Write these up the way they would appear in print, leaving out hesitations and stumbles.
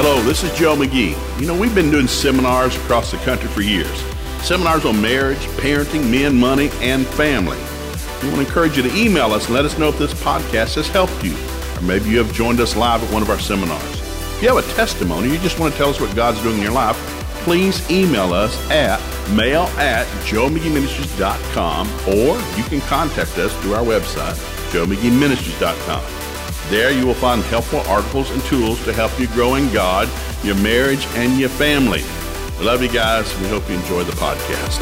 Hello, this is Joe McGee. We've been doing seminars across the country for years. Seminars on marriage, parenting, men, money, and family. We want to encourage you to email us and let us know if this podcast has helped you. Or maybe you have joined us live at one of our seminars. If you have a testimony, you just want to tell us what God's doing in your life, please email us at mail@joemcgeeministries.com, or you can contact us through our website, joemcgeeministries.com. There you will find helpful articles and tools to help you grow in God, your marriage, and your family. We love you guys. We hope you enjoy the podcast.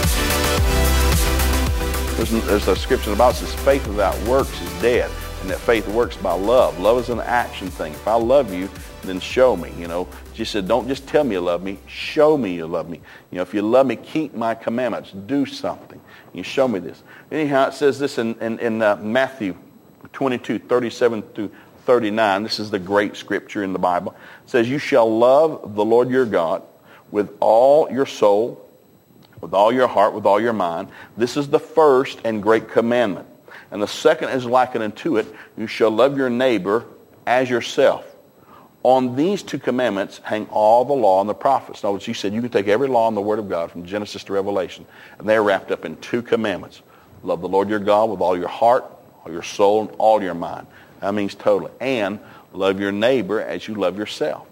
There's a scripture in the Bible that says faith without works is dead, and that faith works by love. Love is an action thing. If I love you, then show me. Jesus said, don't just tell me you love me, show me you love me. If you love me, keep my commandments. Do something. You show me this. Anyhow, it says this in Matthew 22:37 through 39. This is the great scripture in the Bible. It says, you shall love the Lord your God with all your soul, with all your heart, with all your mind. This is the first and great commandment. And the second is likened unto it. You shall love your neighbor as yourself. On these two commandments hang all the law and the prophets. In other words, you said you can take every law in the Word of God from Genesis to Revelation, and they're wrapped up in two commandments. Love the Lord your God with all your heart, all your soul, and all your mind. That means totally. And love your neighbor as you love yourself.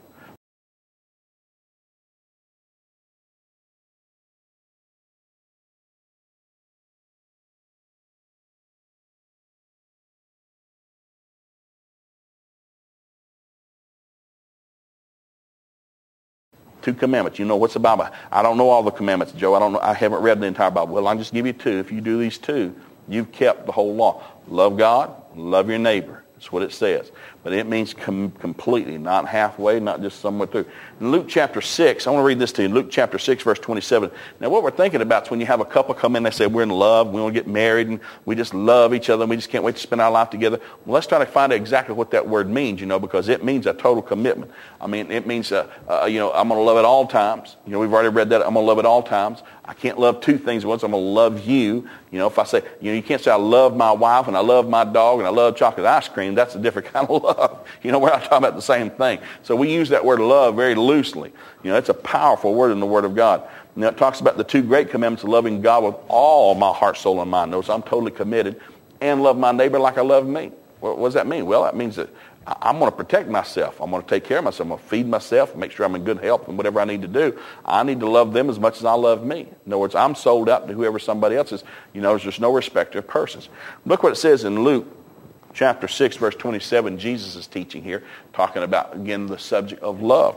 Two commandments. You know what's the Bible? I don't know all the commandments, Joe. I haven't read the entire Bible. Well, I'll just give you two. If you do these two, you've kept the whole law. Love God, love your neighbor. That's what it says. But it means completely, not halfway, not just somewhere through. In Luke chapter 6, I want to read this to you. Luke chapter 6, verse 27. Now, what we're thinking about is when you have a couple come in, they say, we're in love, we want to get married, and we just love each other, and we just can't wait to spend our life together. Well, let's try to find out exactly what that word means, because it means a total commitment. I mean, it means, I'm going to love at all times. We've already read that. I'm going to love at all times. I can't love two things at once. I'm going to love you. If I say, you can't say I love my wife and I love my dog and I love chocolate ice cream. That's a different kind of love. We're not talking about the same thing. So we use that word love very loosely. It's a powerful word in the Word of God. Now it talks about the two great commandments of loving God with all my heart, soul, and mind. Notice I'm totally committed, and love my neighbor like I love me. What does that mean? Well, that means that I'm going to protect myself. I'm going to take care of myself. I'm going to feed myself, make sure I'm in good health and whatever I need to do. I need to love them as much as I love me. In other words, I'm sold out to whoever somebody else is. There's no respect of persons. Look what it says in Luke chapter 6, verse 27. Jesus is teaching here, talking about, again, the subject of love.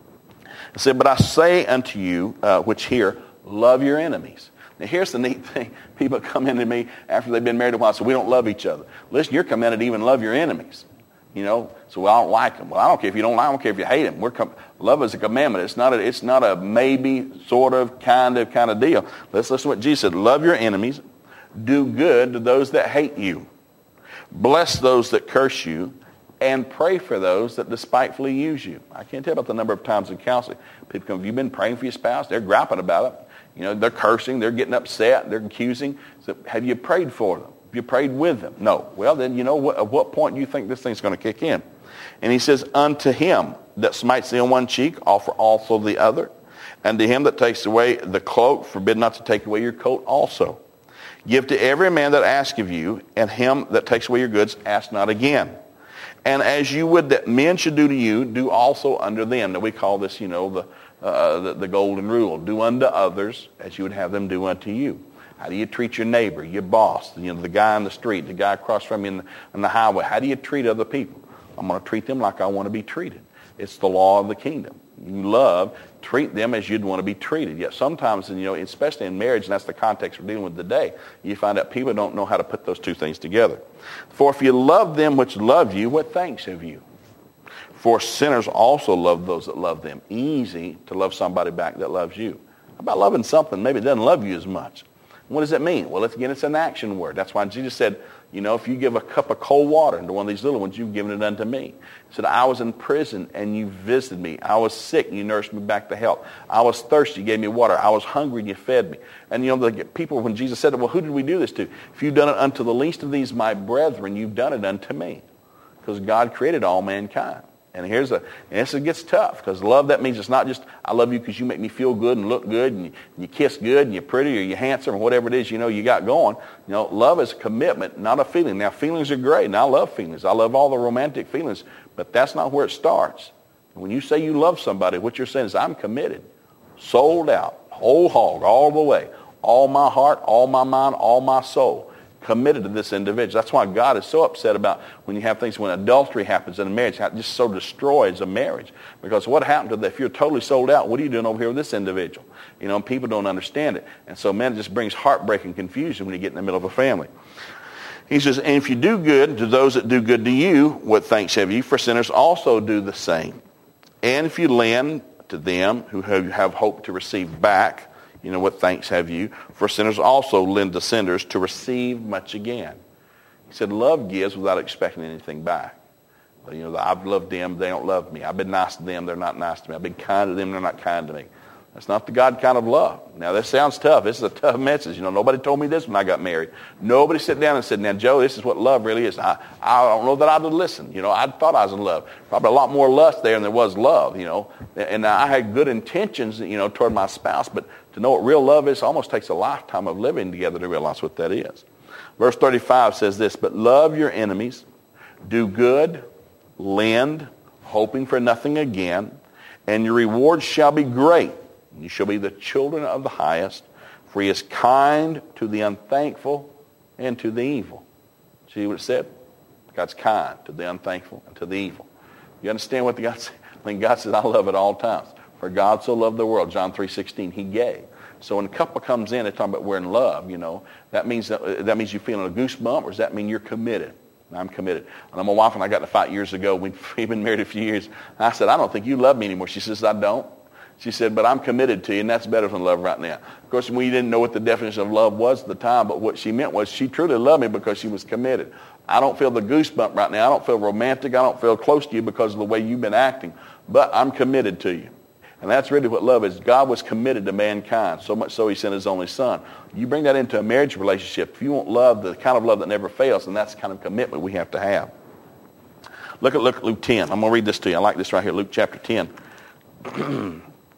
It said, but I say unto you, which hear, love your enemies. Now, here's the neat thing. People come into me after they've been married a while, so we don't love each other. Listen, you're commanded to even love your enemies. So I don't like them. Well, I don't care if you don't like them. I don't care if you hate them. Love is a commandment. It's not a maybe, sort of, kind of deal. Let's listen to what Jesus said. Love your enemies. Do good to those that hate you. Bless those that curse you. And pray for those that despitefully use you. I can't tell about the number of times in counseling. People come, have you been praying for your spouse? They're griping about it. They're cursing. They're getting upset. They're accusing. So have you prayed for them? Have you prayed with them? No. Well, then, at what point do you think this thing's going to kick in? And he says, unto him that smites thee on one cheek, offer also the other. And to him that takes away the cloak, forbid not to take away your coat also. Give to every man that asks of you, and him that takes away your goods, ask not again. And as you would that men should do to you, do also unto them. Now we call this, the golden rule. Do unto others as you would have them do unto you. How do you treat your neighbor, your boss, the guy on the street, the guy across from you on the highway? How do you treat other people? I'm going to treat them like I want to be treated. It's the law of the kingdom. You love, treat them as you'd want to be treated. Yet sometimes, especially in marriage, and that's the context we're dealing with today, you find out people don't know how to put those two things together. For if you love them which love you, what thanks have you? For sinners also love those that love them. Easy to love somebody back that loves you. How about loving something maybe that doesn't love you as much? What does it mean? Well, it's an action word. That's why Jesus said, if you give a cup of cold water to one of these little ones, you've given it unto me. He said, I was in prison and you visited me. I was sick and you nursed me back to health. I was thirsty, you gave me water. I was hungry and you fed me. And the people, when Jesus said, well, who did we do this to? If you've done it unto the least of these, my brethren, you've done it unto me. Because God created all mankind. And this gets tough, because love, that means it's not just I love you because you make me feel good and look good and you kiss good and you're pretty or you're handsome or whatever it is you got going. Love is a commitment, not a feeling. Now, feelings are great, and I love feelings. I love all the romantic feelings, but that's not where it starts. When you say you love somebody, what you're saying is I'm committed, sold out, whole hog, all the way, all my heart, all my mind, all my soul. Committed to this individual. That's why God is so upset about when you have things, when adultery happens in a marriage, it just so destroys a marriage. Because what happened to that? If you're totally sold out, what are you doing over here with this individual? And people don't understand it. And so, man, it just brings heartbreak and confusion when you get in the middle of a family. He says, and if you do good to those that do good to you, what thanks have you? For sinners also do the same. And if you lend to them who have hope to receive back, what thanks have you? For sinners also lend to sinners to receive much again. He said, love gives without expecting anything back. I've loved them, they don't love me. I've been nice to them, they're not nice to me. I've been kind to them, they're not kind to me. That's not the God kind of love. Now, this sounds tough. This is a tough message. Nobody told me this when I got married. Nobody sat down and said, now, Joe, this is what love really is. I don't know that I'd have listened. I thought I was in love. Probably a lot more lust there than there was love, And I had good intentions, toward my spouse, but to know what real love is almost takes a lifetime of living together to realize what that is. Verse 35 says this, but love your enemies, do good, lend, hoping for nothing again, and your reward shall be great. You shall be the children of the highest, for he is kind to the unthankful and to the evil. See what it said? God's kind to the unthankful and to the evil. You understand what God said? When God says, I love at all times. For God so loved the world, John 3:16, he gave. So when a couple comes in, they're talking about we're in love, that means you're feeling a goosebump, or does that mean you're committed? I'm committed. And my wife and I got in a fight years ago. We've been married a few years. I said, I don't think you love me anymore. She says, I don't. She said, but I'm committed to you, and that's better than love right now. Of course, we didn't know what the definition of love was at the time, but what she meant was she truly loved me because she was committed. I don't feel the goosebump right now. I don't feel romantic. I don't feel close to you because of the way you've been acting, but I'm committed to you. And that's really what love is. God was committed to mankind, so much so he sent his only son. You bring that into a marriage relationship. If you want love, the kind of love that never fails, then that's the kind of commitment we have to have. Look at Luke 10. I'm going to read this to you. I like this right here, Luke chapter 10.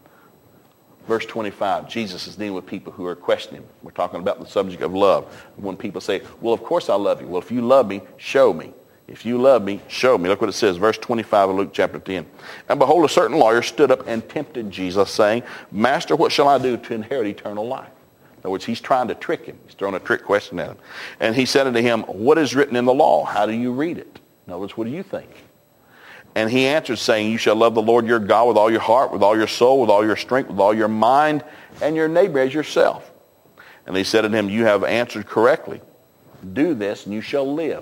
Verse 25, Jesus is dealing with people who are questioning him. We're talking about the subject of love. When people say, well, of course I love you. Well, if you love me, show me. If you love me, show me. Look what it says, verse 25 of Luke chapter 10. And behold, a certain lawyer stood up and tempted Jesus, saying, Master, what shall I do to inherit eternal life? In other words, he's trying to trick him. He's throwing a trick question at him. And he said unto him, what is written in the law? How do you read it? In other words, what do you think? And he answered, saying, you shall love the Lord your God with all your heart, with all your soul, with all your strength, with all your mind, and your neighbor as yourself. And he said unto him, you have answered correctly. Do this, and you shall live.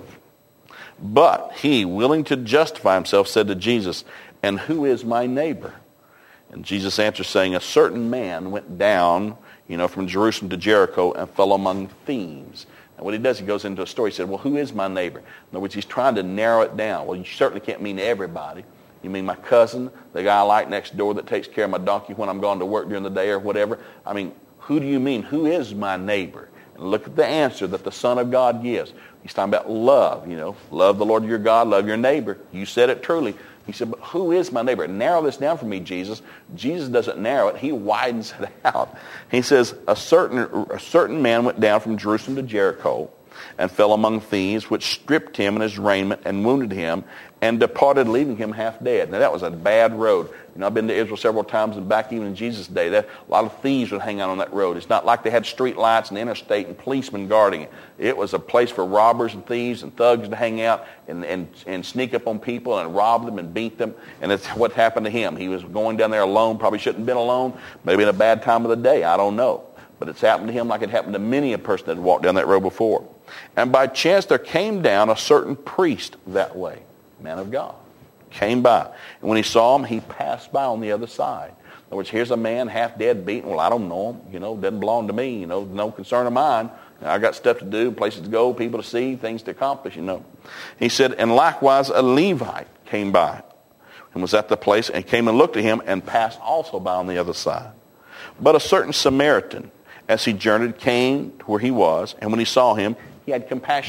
But he, willing to justify himself, said to Jesus, and who is my neighbor? And Jesus answered, saying, a certain man went down, from Jerusalem to Jericho and fell among thieves. And what he does, he goes into a story. He said, well, who is my neighbor? In other words, he's trying to narrow it down. Well, you certainly can't mean everybody. You mean my cousin, the guy I like next door that takes care of my donkey when I'm going to work during the day or whatever. I mean, who do you mean? Who is my neighbor? And look at the answer that the Son of God gives. He's talking about love, Love the Lord your God, love your neighbor. You said it truly. He said, but who is my neighbor? Narrow this down for me, Jesus. Jesus doesn't narrow it. He widens it out. He says, a certain man went down from Jerusalem to Jericho and fell among thieves, which stripped him in his raiment and wounded him and departed, leaving him half dead. Now, that was a bad road. I've been to Israel several times, and back even in Jesus' day, a lot of thieves would hang out on that road. It's not like they had street lights and interstate and policemen guarding it. It was a place for robbers and thieves and thugs to hang out and sneak up on people and rob them and beat them. And it's what happened to him. He was going down there alone, probably shouldn't have been alone, maybe in a bad time of the day, I don't know. But it's happened to him like it happened to many a person that had walked down that road before. And by chance there came down a certain priest that way, man of God, came by. And when he saw him, he passed by on the other side. In other words, here's a man half dead, beaten. Well, I don't know him. Doesn't belong to me. No concern of mine. I got stuff to do, places to go, people to see, things to accomplish, He said, and likewise a Levite came by and was at the place and came and looked at him and passed also by on the other side. But a certain Samaritan, as he journeyed, came to where he was, and when he saw him, he had compassion on him.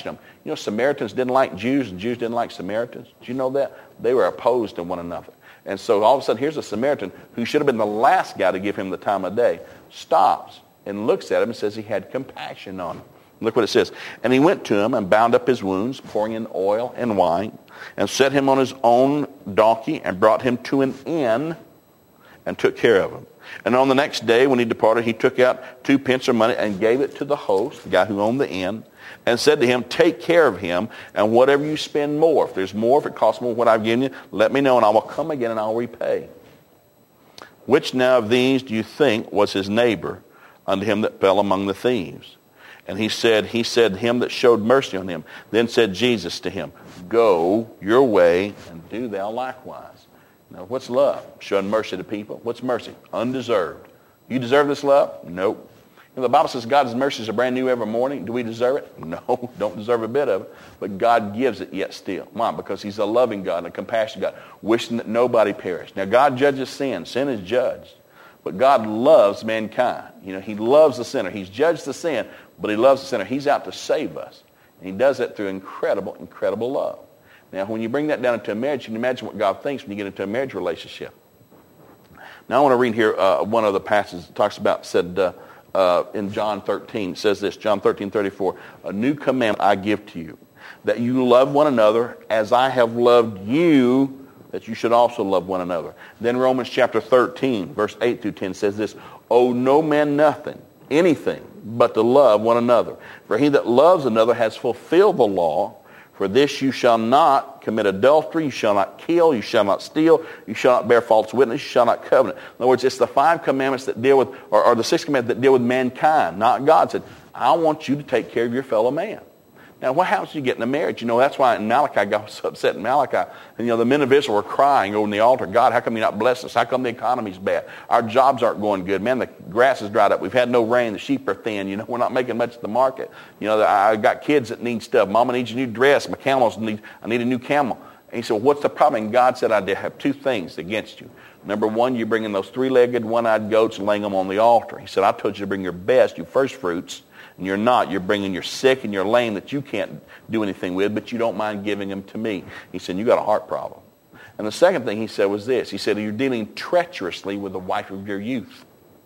You know, Samaritans didn't like Jews and Jews didn't like Samaritans. Did you know that? They were opposed to one another. And so all of a sudden, here's a Samaritan who should have been the last guy to give him the time of day, stops and looks at him and says he had compassion on him. Look what it says. And he went to him and bound up his wounds, pouring in oil and wine, and set him on his own donkey and brought him to an inn and took care of him. And on the next day when he departed, he took out 2 pence of money and gave it to the host, the guy who owned the inn, and said to him, take care of him, and whatever you spend more, if there's more, if it costs more what I've given you, let me know, and I will come again and I'll repay. Which now of these do you think was his neighbor unto him that fell among the thieves? And he said, him that showed mercy on him. Then said Jesus to him, go your way and do thou likewise. Now, what's love? Showing mercy to people. What's mercy? Undeserved. You deserve this love? Nope. You know, the Bible says God's mercies are brand new every morning. Do we deserve it? No, don't deserve a bit of it. But God gives it yet still. Why? Because he's a loving God and a compassionate God, wishing that nobody perish. Now, God judges sin. Sin is judged. But God loves mankind. You know, he loves the sinner. He's judged the sin, but he loves the sinner. He's out to save us. And he does that through incredible, incredible love. Now, when you bring that down into a marriage, you can imagine what God thinks when you get into a marriage relationship. Now, I want to read here one other passage that talks about, in John 13, it says this, John 13:34, a new commandment I give to you, that you love one another as I have loved you, that you should also love one another. Then Romans chapter 13, verse 8 through 10 says this, owe no man nothing, anything, but to love one another. For he that loves another has fulfilled the law. For this you shall not commit adultery, you shall not kill, you shall not steal, you shall not bear false witness, you shall not covenant. In other words, it's the 5 commandments that deal with, or the 6 commandments that deal with mankind, not God. Said, I want you to take care of your fellow man. Now, what happens when you get in a marriage? You know, that's why in Malachi, I got so upset in Malachi. And, you know, the men of Israel were crying over in the altar, God, how come you not bless us? How come the economy's bad? Our jobs aren't going good. Man, the grass is dried up. We've had no rain. The sheep are thin. You know, we're not making much at the market. You know, I got kids that need stuff. Mama needs a new dress. My camels I need a new camel. And he said, well, what's the problem? And God said, I have 2 things against you. Number 1, you're bringing those 3-legged, one-eyed goats and laying them on the altar. He said, I told you to bring your best, your first fruits. And you're not. You're bringing your sick and your lame that you can't do anything with, but you don't mind giving them to me. He said, you got a heart problem. And the second thing he said was this. He said, you're dealing treacherously with the wife of your youth.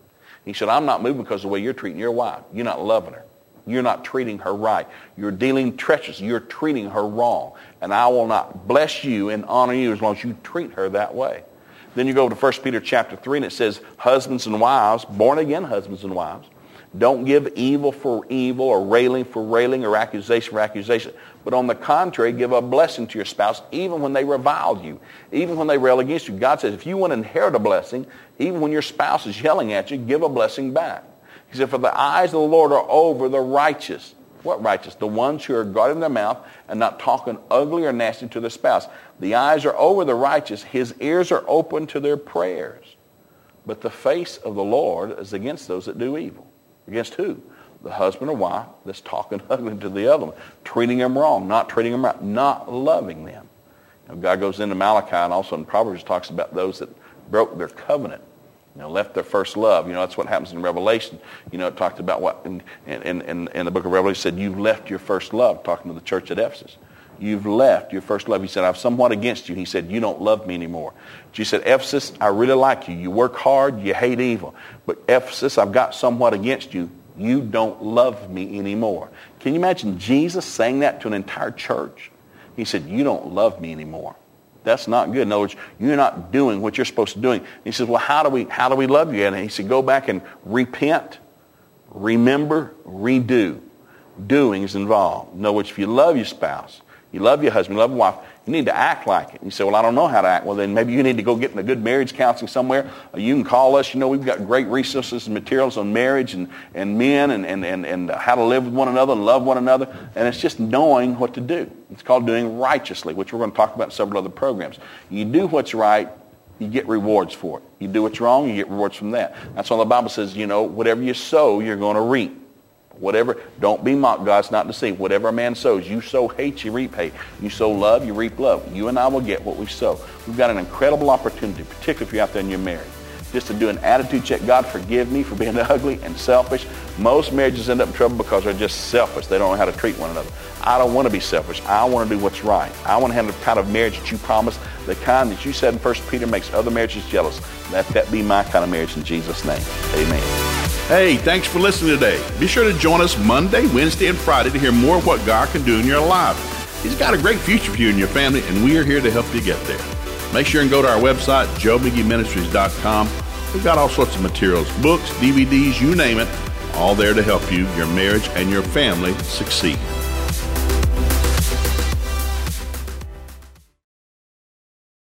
He said, I'm not moving because of the way you're treating your wife. You're not loving her. You're not treating her right. You're dealing treacherously. You're treating her wrong. And I will not bless you and honor you as long as you treat her that way. Then you go to 1 Peter chapter 3, and it says, husbands and wives, born-again husbands and wives, don't give evil for evil or railing for railing or accusation for accusation. But on the contrary, give a blessing to your spouse even when they revile you, even when they rail against you. God says if you want to inherit a blessing, even when your spouse is yelling at you, give a blessing back. He said, for the eyes of the Lord are over the righteous. What righteous? The ones who are guarding their mouth and not talking ugly or nasty to their spouse. The eyes are over the righteous. His ears are open to their prayers. But the face of the Lord is against those that do evil. Against who? The husband or wife that's talking ugly to the other one, treating them wrong, not treating them right, not loving them. You know, God goes into Malachi and also in Proverbs talks about those that broke their covenant, you know, left their first love. You know, that's what happens in Revelation. You know, it talked about what in the book of Revelation said, you've left your first love, talking to the church at Ephesus. You've left your first love. He said, I've somewhat against you. He said, you don't love me anymore. She said, Ephesus, I really like you. You work hard. You hate evil. But Ephesus, I've got somewhat against you. You don't love me anymore. Can you imagine Jesus saying that to an entire church? He said, you don't love me anymore. That's not good. In other words, you're not doing what you're supposed to be doing. He says, well, how do we love you? And he said, go back and repent, remember, redo. Doing is involved. In other words, if you love your spouse, you love your husband, you love your wife, you need to act like it. You say, well, I don't know how to act. Well, then maybe you need to go get in a good marriage counseling somewhere. You can call us. You know, we've got great resources and materials on marriage and men and how to live with one another and love one another. And it's just knowing what to do. It's called doing righteously, which we're going to talk about in several other programs. You do what's right, you get rewards for it. You do what's wrong, you get rewards from that. That's why the Bible says, you know, whatever you sow, you're going to reap. Whatever, don't be mocked. God's not deceived. Whatever a man sows, you sow hate, you reap hate. You sow love, you reap love. You and I will get what we sow. We've got an incredible opportunity, particularly if you're out there and you're married. just to do an attitude check. God, forgive me for being ugly and selfish. Most marriages end up in trouble because they're just selfish. They don't know how to treat one another. I don't want to be selfish. I want to do what's right. I want to have the kind of marriage that you promised, the kind that you said in 1 Peter makes other marriages jealous. Let that be my kind of marriage in Jesus' name. Amen. Hey, thanks for listening today. Be sure to join us Monday, Wednesday, and Friday to hear more of what God can do in your life. He's got a great future for you and your family, and we are here to help you get there. Make sure and go to our website, joemcgeeministries.com. We've got all sorts of materials, books, DVDs, you name it, all there to help you, your marriage, and your family succeed.